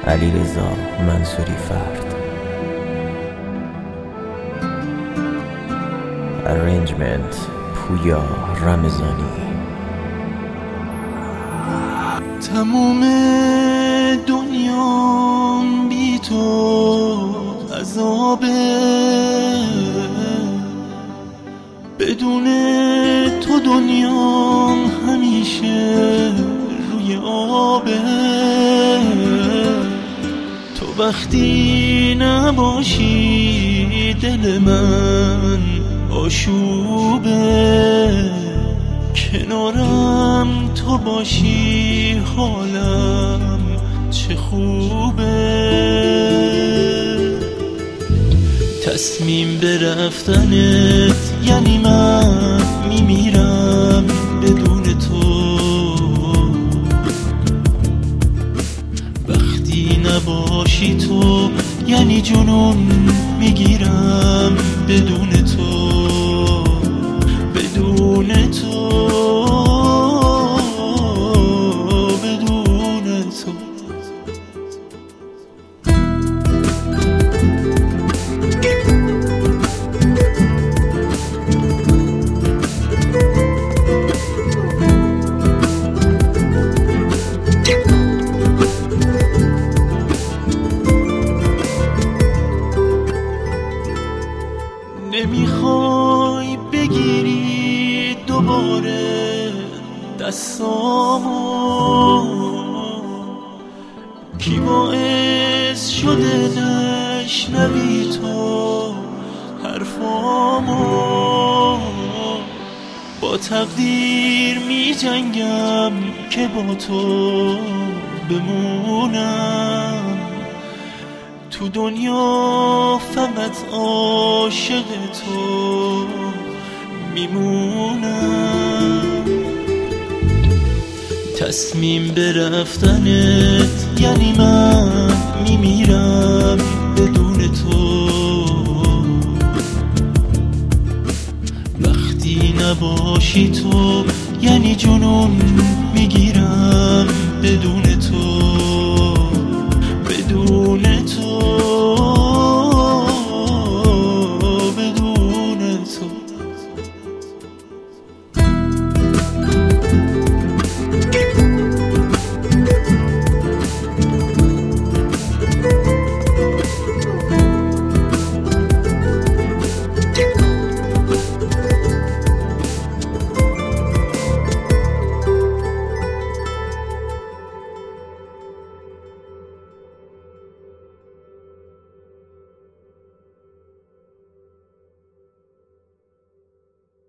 علیرضا منصوری فرد. Arrangement پویا رمضانی. تموم دنیام بی تو عذابه، بدون تو دنیام همیشه روی آبه. تو وقتی نباشی دل من آشوبه، کنارم تو باشی حالم چه خوبه. تصمیم به رفتنت یعنی من میمیرم بدون تو، وقتی نباشی تو یعنی جنون میگیرم بدون تو، بدون تو، بدون تو. نمیخوای بگیری دوباره دستامو، کی باعث شده نشنوی تو حرفامو. با تقدیر می جنگم که با تو بمونم، تو دنیا فقط عاشق تو میمونم. تصمیم به رفتنت یعنی من میمیرم بدون تو، وقتی نباشی تو یعنی جنون میگیرم بدون